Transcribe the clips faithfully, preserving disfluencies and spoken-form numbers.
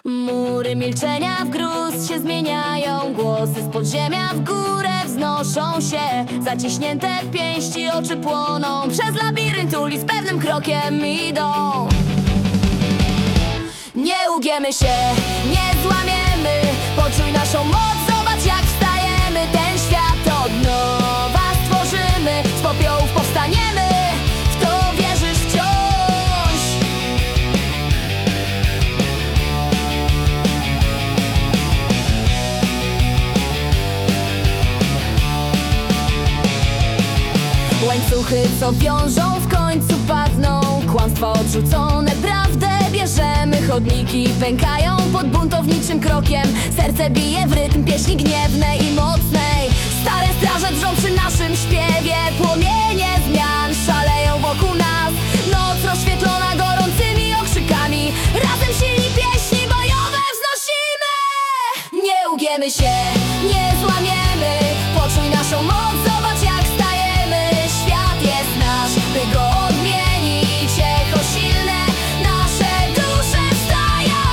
Mury milczenia w gruz się zmieniają, głosy z podziemia w górę wznoszą się. Zaciśnięte pięści, oczy płoną, przez labirynt ulic pewnym krokiem idą. Nie ugiemy się, nie złamiemy, poczuj naszą moc, zobacz jak wstajemy. Ten świat od nowa stworzymy, z popiołów powstaniemy, w to wierzysz wciąż. Łańcuchy, co wiążą, w końcu padną, kłamstwa odrzucone, prawdę bierzemy. Chodniki pękają pod buntowniczym krokiem, serce bije w rytm pieśni gniewnej i mocnej. Stare straże drżą przy naszym śpiewie, płomienie zmian szaleją wokół nas. Noc rozświetlona gorącymi okrzykami, razem silni pieśni bojowe wznosimy. Nie ugiemy się, nie złamiemy, poczuj naszą moc, zobacz jak wstajemy. Świat jest nasz, by go odmienić, echo silne, nasze dusze wstają.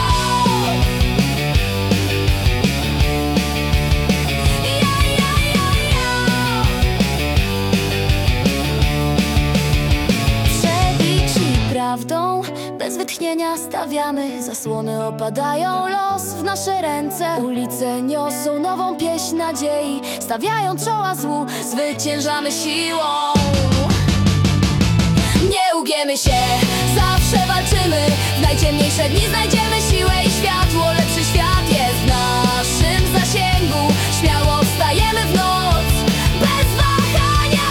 Ja, ja, ja, ja. Przebici prawdą, bez wytchnienia stawiamy, zasłony opadają, los w nasze ręce. Ulice niosą nową pieśń nadziei, stawiają czoła złu, zwyciężamy siłą. Nie ugiemy się, zawsze walczymy, w najciemniejsze dni znajdziemy siłę i światło. Lepszy świat jest w naszym zasięgu, śmiało wstajemy w noc, bez wahania.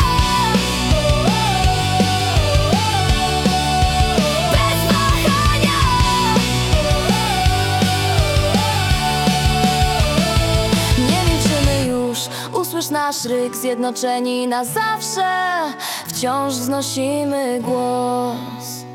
Bez wahania. Nie milczymy już, usłysz nasz ryk, zjednoczeni na zawsze, wciąż wznosimy głos.